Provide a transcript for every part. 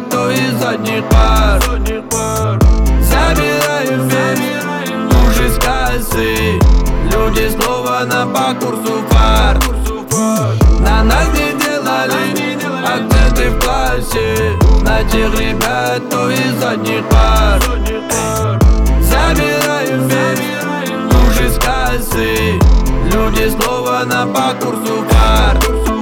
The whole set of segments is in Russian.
то из задних пар. Забираем весь ужас кассы. Люди снова на по курсу фар. На нас не делали акценты в классе. На тех ребят, то из задних пар. Забираем весь ужас кассы. Люди снова на по курсу фар.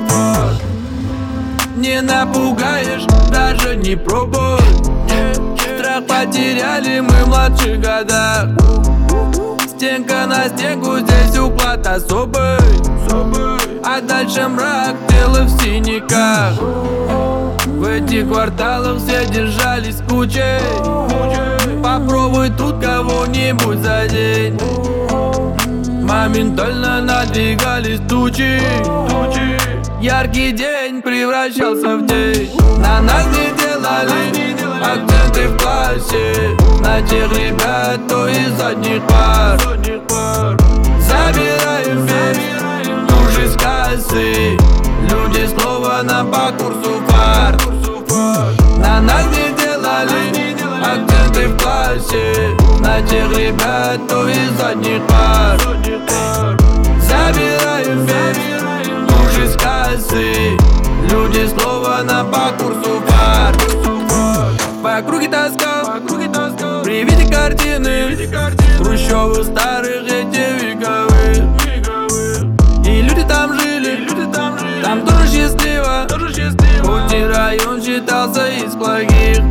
Не напугаешь, даже не пробуй. Страх потеряли мы в младших годах. Стенка на стенку, здесь уклад особый. А дальше мрак, тело в синяках. В этих кварталах все держались кучей. Попробуй тут кого-нибудь задеть. Моментально надвигались тучи. Яркий день превращался в день. На нас не делали акценты в классе. На тех ребят, то из задних пар. Забираем весь ужас кассы. Люди снова на по курсу фар. На нас не делали акценты в классе. На тех ребят, то из задних пар. Забираем весь ужас кассы. Люди снова на по курсу фар. По округе тоска, при виде картины хрущевых старых эти вековых. И люди там жили, там тоже счастливо. Хоть и район считался из плохих.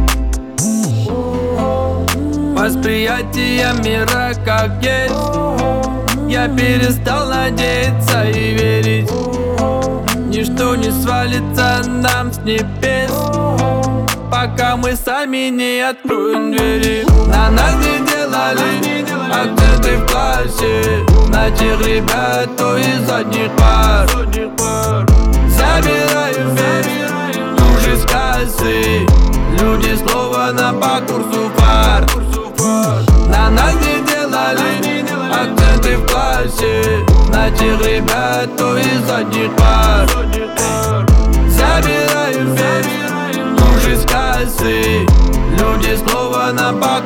Восприятие мира как есть. Я перестал надеяться и верить. Ничто не свалится нам с небес, пока мы сами не откроем двери. На нас не делали акценты в классе. На тех ребят, то из задних пар. Забираем весь ужас кассы. Люди снова на по курсу фар. На нас не делали акценты в классе. На тех ребят, то из задних пар. Забираем весь ужас кассы. Люди снова на по